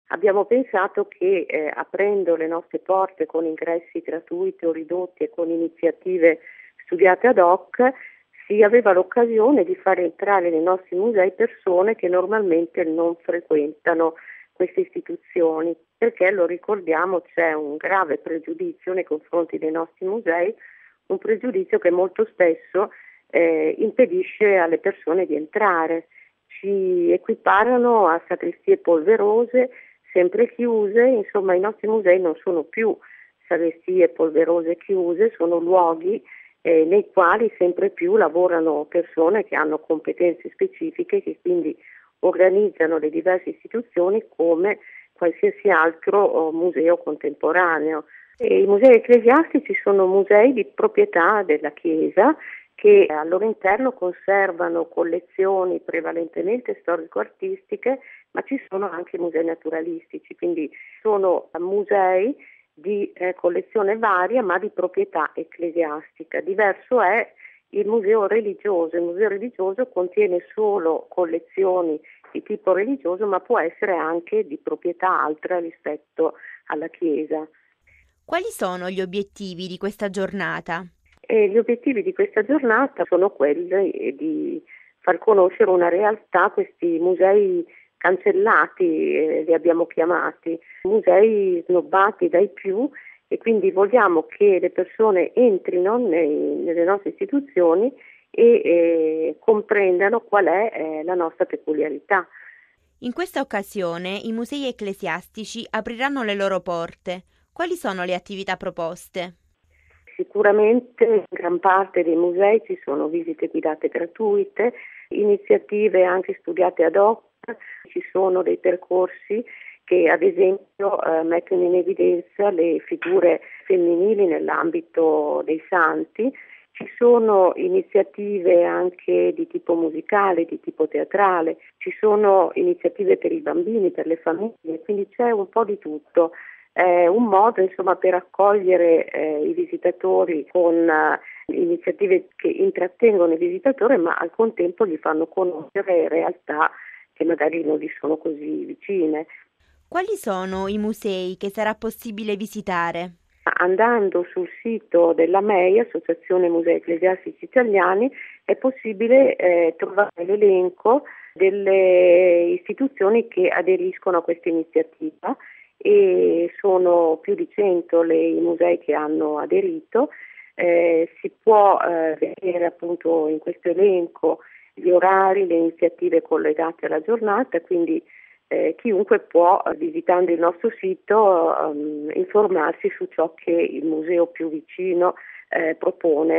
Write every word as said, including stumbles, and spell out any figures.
abbiamo pensato che eh, aprendo le nostre porte con ingressi gratuiti o ridotti e con iniziative studiate ad hoc, si aveva l'occasione di far entrare nei nostri musei persone che normalmente non frequentano queste istituzioni, perché lo ricordiamo c'è un grave pregiudizio nei confronti dei nostri musei, un pregiudizio che molto spesso eh, impedisce alle persone di entrare. Ci equiparano a sacrestie polverose, sempre chiuse, insomma i nostri musei non sono più sacrestie polverose chiuse, sono luoghi eh, nei quali sempre più lavorano persone che hanno competenze specifiche, che quindi organizzano le diverse istituzioni come qualsiasi altro oh, museo contemporaneo. E i musei ecclesiastici sono musei di proprietà della Chiesa che al loro interno conservano collezioni prevalentemente storico-artistiche, ma ci sono anche musei naturalistici, quindi sono musei di eh, collezione varia ma di proprietà ecclesiastica. Diverso è il museo religioso. Il museo religioso contiene solo collezioni di tipo religioso, ma può essere anche di proprietà altra rispetto alla Chiesa. Quali sono gli obiettivi di questa giornata? E gli obiettivi di questa giornata sono quelli di far conoscere una realtà, questi musei cancellati, eh, li abbiamo chiamati, musei snobbati dai più, e quindi vogliamo che le persone entrino nei, nelle nostre istituzioni e eh, comprendano qual è eh, la nostra peculiarità. In questa occasione i musei ecclesiastici apriranno le loro porte. Quali sono le attività proposte? Sicuramente in gran parte dei musei ci sono visite guidate gratuite, iniziative anche studiate ad hoc, ci sono dei percorsi che ad esempio eh, mettono in evidenza le figure femminili nell'ambito dei santi, ci sono iniziative anche di tipo musicale, di tipo teatrale, ci sono iniziative per i bambini, per le famiglie, quindi c'è un po' di tutto. È un modo insomma per accogliere eh, i visitatori con eh, iniziative che intrattengono i visitatori ma al contempo gli fanno conoscere realtà che magari non gli sono così vicine. Quali sono i musei che sarà possibile visitare? Andando sul sito della M E I, Associazione Musei Ecclesiastici Italiani, è possibile eh, trovare l'elenco delle istituzioni che aderiscono a questa iniziativa, e sono più di cento le, i musei che hanno aderito. Eh, si può eh, vedere appunto in questo elenco gli orari, le iniziative collegate alla giornata, quindi eh, chiunque può, visitando il nostro sito, um, informarsi su ciò che il museo più vicino eh, propone.